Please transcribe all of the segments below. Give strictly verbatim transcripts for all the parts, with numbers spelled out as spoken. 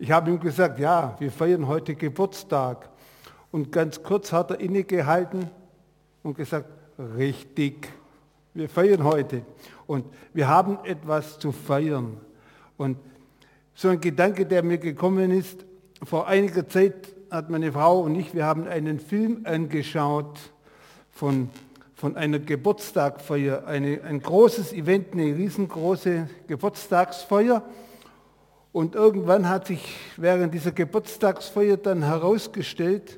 Ich habe ihm gesagt, ja, wir feiern heute Geburtstag. Und ganz kurz hat er innegehalten und gesagt, richtig, wir feiern heute. Und wir haben etwas zu feiern. Und so ein Gedanke, der mir gekommen ist, vor einiger Zeit hat meine Frau und ich, wir haben einen Film angeschaut von, von einer Geburtstagsfeier, eine, ein großes Event, eine riesengroße Geburtstagsfeier. Und irgendwann hat sich während dieser Geburtstagsfeier dann herausgestellt,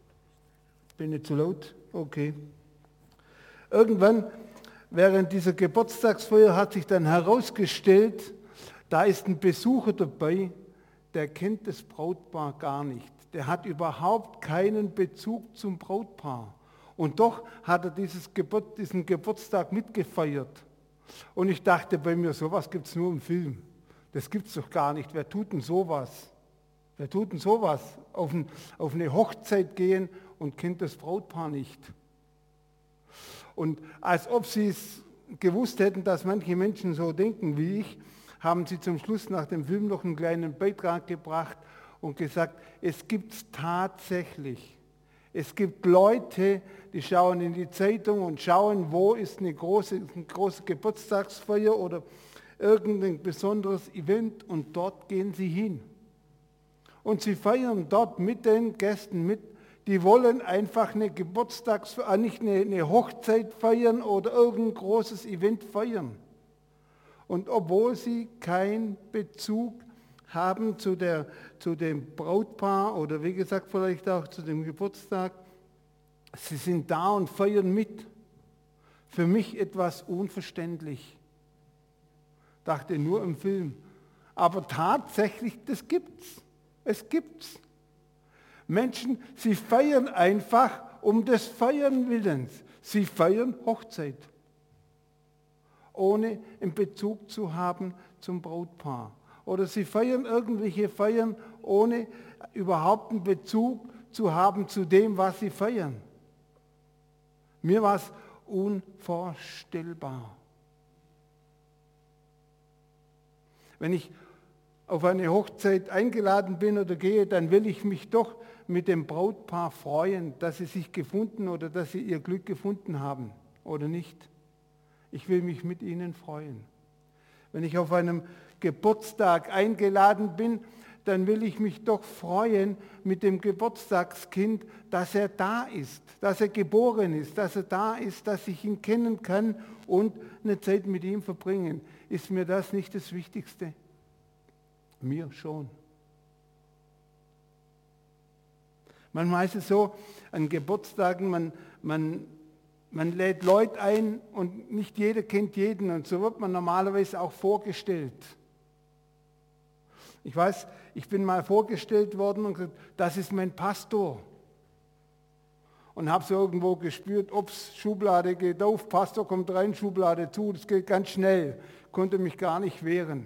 bin ich zu laut? Okay. Irgendwann während dieser Geburtstagsfeier hat sich dann herausgestellt, da ist ein Besucher dabei, der kennt das Brautpaar gar nicht. Der hat überhaupt keinen Bezug zum Brautpaar. Und doch hat er dieses Geburt, diesen Geburtstag mitgefeiert. Und ich dachte bei mir, sowas gibt es nur im Film. Das gibt es doch gar nicht. Wer tut denn sowas? Wer tut denn sowas? Auf, ein, auf eine Hochzeit gehen und kennt das Brautpaar nicht. Und als ob sie es gewusst hätten, dass manche Menschen so denken wie ich, haben sie zum Schluss nach dem Film noch einen kleinen Beitrag gebracht und gesagt, es gibt es tatsächlich. Es gibt Leute, die schauen in die Zeitung und schauen, wo ist eine große, eine große Geburtstagsfeier oder irgendein besonderes Event und dort gehen sie hin. Und sie feiern dort mit den Gästen mit. Die wollen einfach eine Geburtstagsfeier, nicht eine, eine Hochzeit feiern oder irgendein großes Event feiern. Und obwohl sie keinen Bezug haben zu, der, zu dem Brautpaar oder wie gesagt vielleicht auch zu dem Geburtstag, sie sind da und feiern mit. Für mich etwas unverständlich. Dachte nur im Film. Aber tatsächlich, das gibt's. Es gibt's. Menschen, sie feiern einfach um des Feiern Willens. Sie feiern Hochzeit, ohne einen Bezug zu haben zum Brautpaar. Oder sie feiern irgendwelche Feiern, ohne überhaupt einen Bezug zu haben zu dem, was sie feiern. Mir war es unvorstellbar. Wenn ich auf eine Hochzeit eingeladen bin oder gehe, dann will ich mich doch mit dem Brautpaar freuen, dass sie sich gefunden oder dass sie ihr Glück gefunden haben oder nicht. Ich will mich mit ihnen freuen. Wenn ich auf einem Geburtstag eingeladen bin, dann will ich mich doch freuen mit dem Geburtstagskind, dass er da ist, dass er geboren ist, dass er da ist, dass ich ihn kennen kann und eine Zeit mit ihm verbringen. Ist mir das nicht das Wichtigste? Mir schon. Manchmal ist es so, an Geburtstagen, man, man, man lädt Leute ein und nicht jeder kennt jeden und so wird man normalerweise auch vorgestellt. Ich weiß, ich bin mal vorgestellt worden und gesagt, das ist mein Pastor. Und habe so irgendwo gespürt, ups, Schublade geht auf, Pastor kommt rein, Schublade zu, das geht ganz schnell. Konnte mich gar nicht wehren.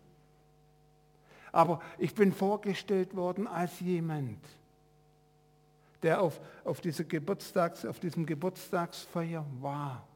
Aber ich bin vorgestellt worden als jemand, der auf, auf, dieser Geburtstags, auf diesem Geburtstagsfeier war.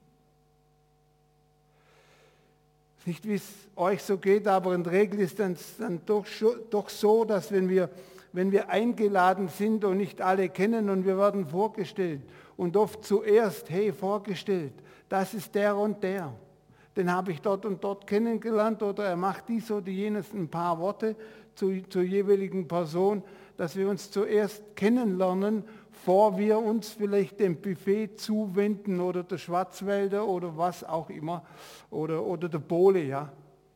Nicht, wie es euch so geht, aber in der Regel ist es dann doch, doch so, dass wenn wir, wenn wir eingeladen sind und nicht alle kennen und wir werden vorgestellt und oft zuerst, hey, vorgestellt, das ist der und der. Den habe ich dort und dort kennengelernt oder er macht dies oder jenes, ein paar Worte zu, zur jeweiligen Person, dass wir uns zuerst kennenlernen, bevor wir uns vielleicht dem Buffet zuwenden oder der Schwarzwälder oder was auch immer oder, oder der Bowle, ja.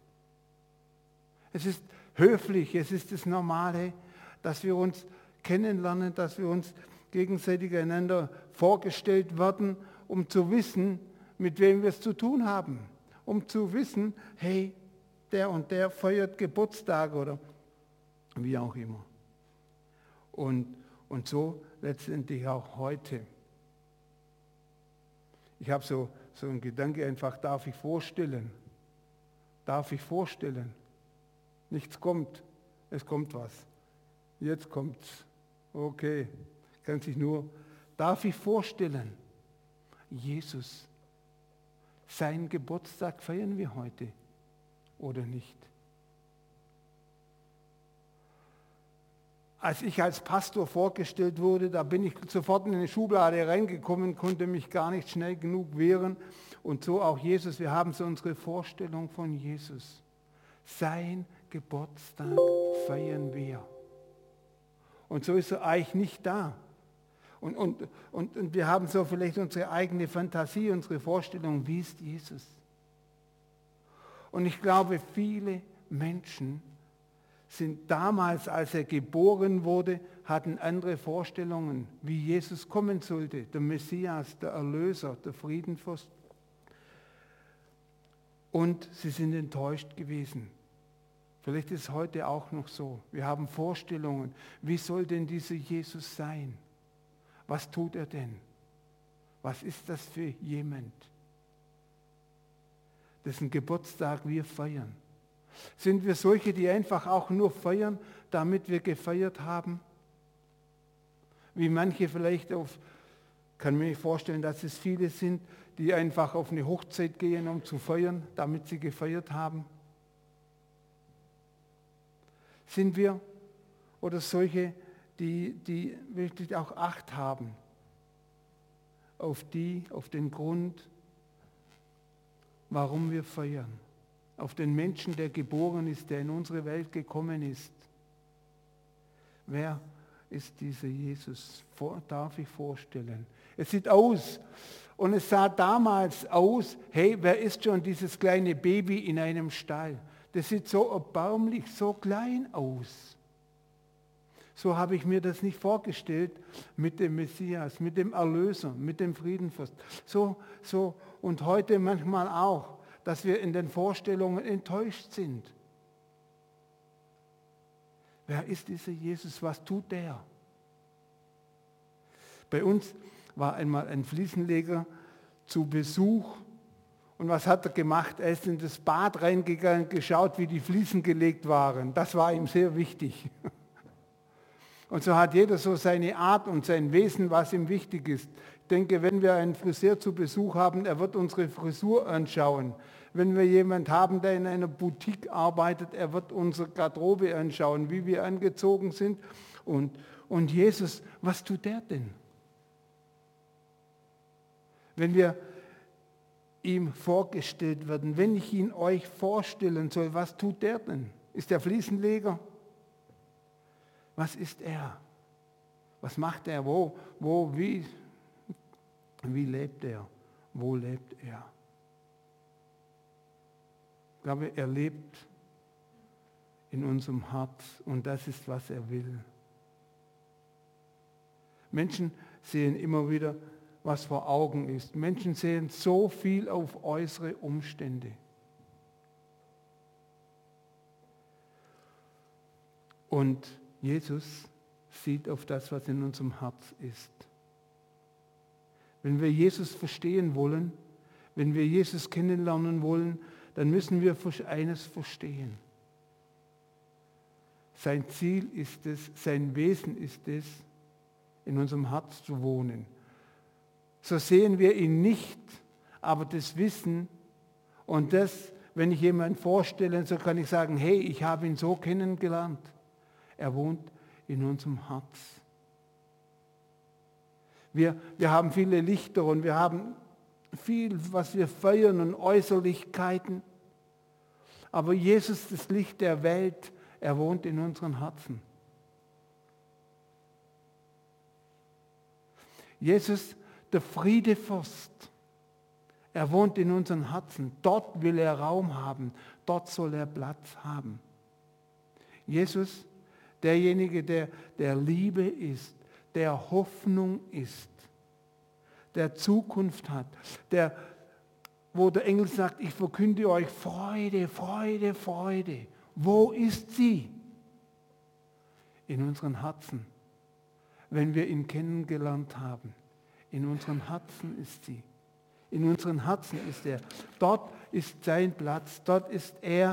Es ist höflich, es ist das Normale, dass wir uns kennenlernen, dass wir uns gegenseitig einander vorgestellt werden, um zu wissen, mit wem wir es zu tun haben. Um zu wissen, hey, der und der feiert Geburtstag oder wie auch immer. Und, und so letztendlich auch heute. Ich habe so, so einen Gedanke einfach, darf ich vorstellen? Darf ich vorstellen? Nichts kommt, es kommt was. Jetzt kommt's. Okay, kann sich nur, darf ich vorstellen? Jesus, seinen Geburtstag feiern wir heute oder nicht? als ich als Pastor vorgestellt wurde, da bin ich sofort in eine Schublade reingekommen, konnte mich gar nicht schnell genug wehren. Und so auch Jesus, wir haben so unsere Vorstellung von Jesus. Sein Geburtstag feiern wir. Und so ist er eigentlich nicht da. Und, und, und, und wir haben so vielleicht unsere eigene Fantasie, unsere Vorstellung, wie ist Jesus? Und ich glaube, viele Menschen sind damals, als er geboren wurde, hatten andere Vorstellungen, wie Jesus kommen sollte, der Messias, der Erlöser, der Friedenfürst. Und sie sind enttäuscht gewesen. Vielleicht ist es heute auch noch so. Wir haben Vorstellungen, wie soll denn dieser Jesus sein? Was tut er denn? Was ist das für jemand, dessen Geburtstag wir feiern? Sind wir solche, die einfach auch nur feiern, damit wir gefeiert haben? Wie manche vielleicht auf, kann mir vorstellen, dass es viele sind, die einfach auf eine Hochzeit gehen, um zu feiern, damit sie gefeiert haben. Sind wir oder solche, die, die wirklich auch Acht haben auf die, auf den Grund, warum wir feiern? Auf den Menschen, der geboren ist, der in unsere Welt gekommen ist. Wer ist dieser Jesus? Vor, darf ich vorstellen. Es sieht aus, und es sah damals aus, hey, wer ist schon dieses kleine Baby in einem Stall? Das sieht so erbärmlich, so klein aus. So habe ich mir das nicht vorgestellt mit dem Messias, mit dem Erlöser, mit dem Friedenfürst. So, so, und heute manchmal auch, dass wir in den Vorstellungen enttäuscht sind. Wer ist dieser Jesus? Was tut der? Bei uns war einmal ein Fliesenleger zu Besuch. Und was hat er gemacht? Er ist in das Bad reingegangen, geschaut, wie die Fliesen gelegt waren. Das war ihm sehr wichtig. Und so hat jeder so seine Art und sein Wesen, was ihm wichtig ist. Ich denke, wenn wir einen Friseur zu Besuch haben, er wird unsere Frisur anschauen. Wenn wir jemanden haben, der in einer Boutique arbeitet, er wird unsere Garderobe anschauen, wie wir angezogen sind. Und, und Jesus, was tut der denn? Wenn wir ihm vorgestellt werden, wenn ich ihn euch vorstellen soll, was tut der denn? Ist der Fliesenleger? Was ist er? Was macht er? Wo, wo, wie, wie lebt er? Wo lebt er? Ich glaube, er lebt in unserem Herz und das ist, was er will. Menschen sehen immer wieder, was vor Augen ist. Menschen sehen so viel auf äußere Umstände. Und Jesus sieht auf das, was in unserem Herz ist. Wenn wir Jesus verstehen wollen, wenn wir Jesus kennenlernen wollen, dann müssen wir eines verstehen. Sein Ziel ist es, sein Wesen ist es, in unserem Herz zu wohnen. So sehen wir ihn nicht, aber das Wissen und das, wenn ich jemanden vorstelle, so kann ich sagen, hey, ich habe ihn so kennengelernt. Er wohnt in unserem Herz. Wir, wir haben viele Lichter und wir haben viel, was wir feiern und Äußerlichkeiten. Aber Jesus, das Licht der Welt, er wohnt in unseren Herzen. Jesus, der Friedefürst, er wohnt in unseren Herzen. Dort will er Raum haben, dort soll er Platz haben. Jesus, derjenige, der der Liebe ist, der Hoffnung ist, der Zukunft hat, der, wo der Engel sagt, ich verkünde euch Freude, Freude, Freude. Wo ist sie? In unseren Herzen, wenn wir ihn kennengelernt haben. In unseren Herzen ist sie. In unseren Herzen ist er. Dort ist sein Platz, dort ist er,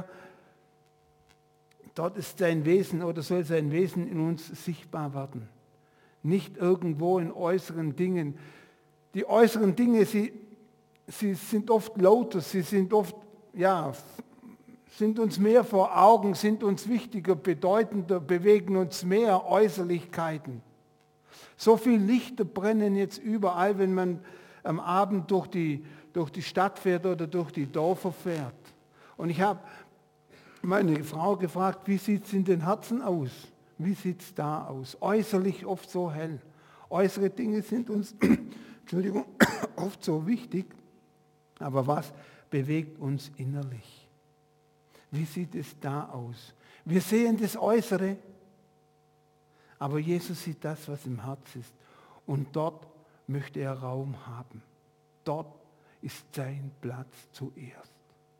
dort ist sein Wesen oder soll sein Wesen in uns sichtbar werden. Nicht irgendwo in äußeren Dingen. Die äußeren Dinge, sie, sie sind oft lauter, sie sind oft, ja, sind uns mehr vor Augen, sind uns wichtiger, bedeutender, bewegen uns mehr Äußerlichkeiten. So viele Lichter brennen jetzt überall, wenn man am Abend durch die, durch die Stadt fährt oder durch die Dörfer fährt. Und ich habe meine Frau gefragt, wie sieht es in den Herzen aus? Wie sieht es da aus? Äußerlich oft so hell. Äußere Dinge sind uns Entschuldigung, oft so wichtig, aber was bewegt uns innerlich? Wie sieht es da aus? Wir sehen das Äußere, aber Jesus sieht das, was im Herz ist. Und dort möchte er Raum haben. Dort ist sein Platz zuerst.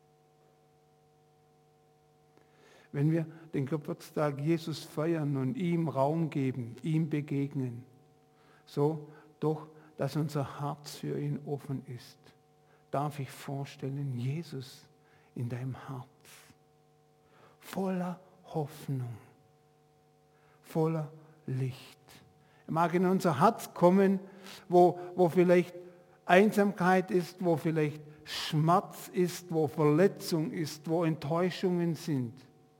Wenn wir den Geburtstag Jesus feiern und ihm Raum geben, ihm begegnen, so doch, dass unser Herz für ihn offen ist, darf ich vorstellen, Jesus in deinem Herz, voller Hoffnung, voller Licht. Er mag in unser Herz kommen, wo, wo vielleicht Einsamkeit ist, wo vielleicht Schmerz ist, wo Verletzung ist, wo Enttäuschungen sind,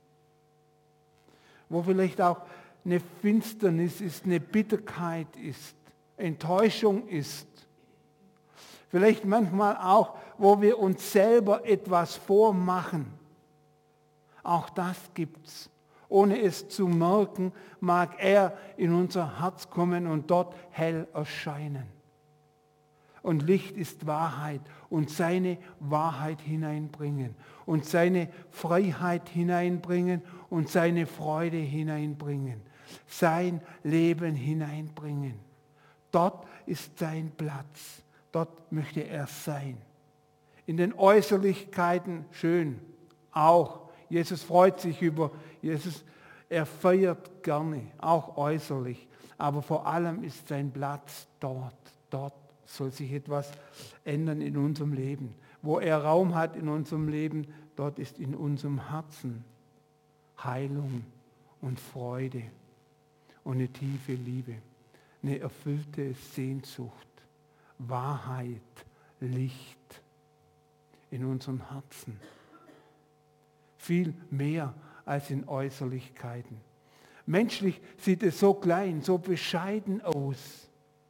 wo vielleicht auch eine Finsternis ist, eine Bitterkeit ist, Enttäuschung ist. Vielleicht manchmal auch, wo wir uns selber etwas vormachen. Auch das gibt's. Ohne es zu merken, mag er in unser Herz kommen und dort hell erscheinen. Und Licht ist Wahrheit und seine Wahrheit hineinbringen und seine Freiheit hineinbringen und seine Freude hineinbringen, sein Leben hineinbringen. Dort ist sein Platz, dort möchte er sein. In den Äußerlichkeiten schön, auch. Jesus freut sich über, Jesus, er feiert gerne, auch äußerlich, aber vor allem ist sein Platz dort, dort soll sich etwas ändern in unserem Leben. Wo er Raum hat in unserem Leben, dort ist in unserem Herzen Heilung und Freude und eine tiefe Liebe, eine erfüllte Sehnsucht, Wahrheit, Licht in unseren Herzen. Viel mehr als in Äußerlichkeiten. Menschlich sieht es so klein, so bescheiden aus.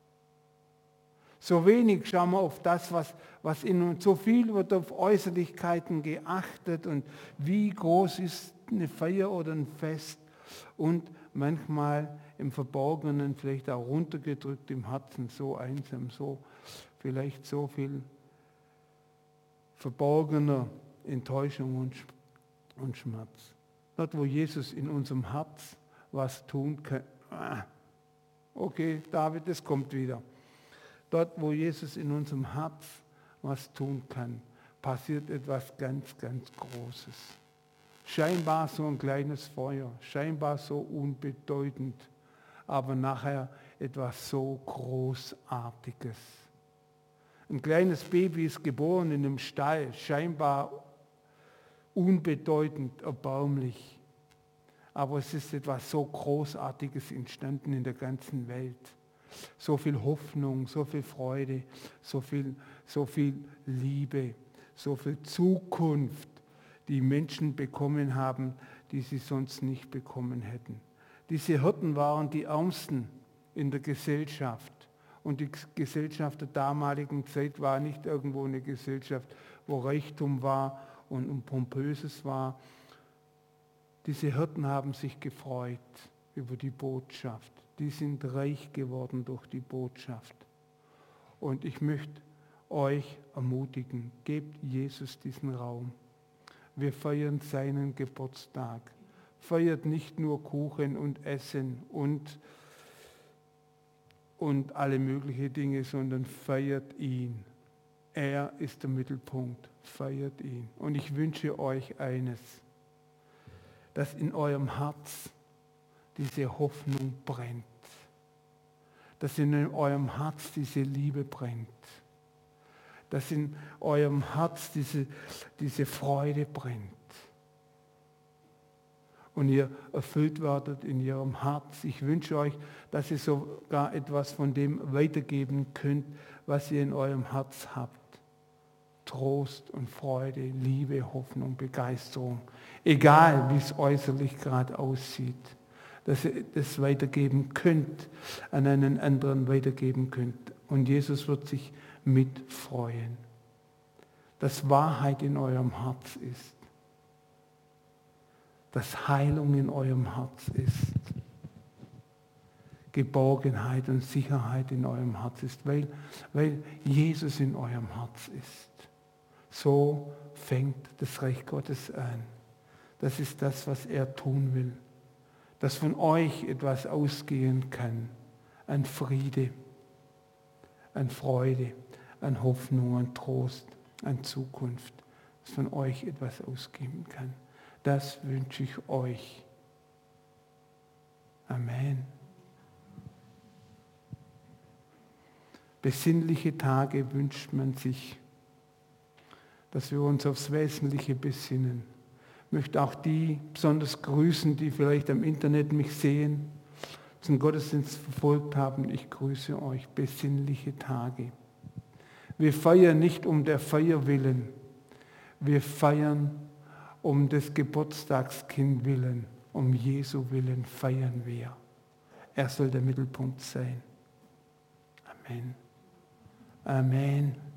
So wenig schauen wir auf das, was, was in uns, so viel wird auf Äußerlichkeiten geachtet und wie groß ist eine Feier oder ein Fest und manchmal im Verborgenen vielleicht auch runtergedrückt im Herzen, so einsam, so vielleicht so viel verborgener Enttäuschung und, und Schmerz. Dort, wo Jesus in unserem Herz was tun kann. Okay, David, es kommt wieder. Dort, wo Jesus in unserem Herz was tun kann, passiert etwas ganz, ganz Großes. Scheinbar so ein kleines Feuer, scheinbar so unbedeutend, aber nachher etwas so Großartiges. Ein kleines Baby ist geboren in einem Stall, scheinbar unbedeutend, erbärmlich. Aber es ist etwas so Großartiges entstanden in der ganzen Welt. So viel Hoffnung, so viel Freude, so viel, so viel Liebe, so viel Zukunft, die Menschen bekommen haben, die sie sonst nicht bekommen hätten. Diese Hirten waren die Ärmsten in der Gesellschaft. Und die Gesellschaft der damaligen Zeit war nicht irgendwo eine Gesellschaft, wo Reichtum war und, und Pompöses war. Diese Hirten haben sich gefreut über die Botschaft. Die sind reich geworden durch die Botschaft. Und ich möchte euch ermutigen, gebt Jesus diesen Raum. Wir feiern seinen Geburtstag. Feiert nicht nur Kuchen und Essen und, und alle möglichen Dinge, sondern feiert ihn. Er ist der Mittelpunkt. Feiert ihn. Und ich wünsche euch eines, dass in eurem Herz diese Hoffnung brennt. Dass in eurem Herz diese Liebe brennt. Dass in eurem Herz diese, diese Freude brennt. Und ihr erfüllt werdet in ihrem Herz. Ich wünsche euch, dass ihr sogar etwas von dem weitergeben könnt, was ihr in eurem Herz habt. Trost und Freude, Liebe, Hoffnung, Begeisterung. Egal, wie es äußerlich gerade aussieht. Dass ihr das weitergeben könnt, an einen anderen weitergeben könnt. Und Jesus wird sich mitfreuen. Dass Wahrheit in eurem Herz ist. Dass Heilung in eurem Herz ist. Geborgenheit und Sicherheit in eurem Herz ist, weil, weil Jesus in eurem Herz ist. So fängt das Reich Gottes an. Das ist das, was er tun will. Dass von euch etwas ausgehen kann an Friede, an Freude, an Hoffnung, an Trost, an Zukunft. Dass von euch etwas ausgehen kann. Das wünsche ich euch. Amen. Besinnliche Tage wünscht man sich, dass wir uns aufs Wesentliche besinnen. Ich möchte auch die besonders grüßen, die vielleicht am Internet mich sehen, zum Gottesdienst verfolgt haben. Ich grüße euch, besinnliche Tage. Wir feiern nicht um der Feier willen, wir feiern um des Geburtstagskind willen, um Jesu willen feiern wir. Er soll der Mittelpunkt sein. Amen. Amen.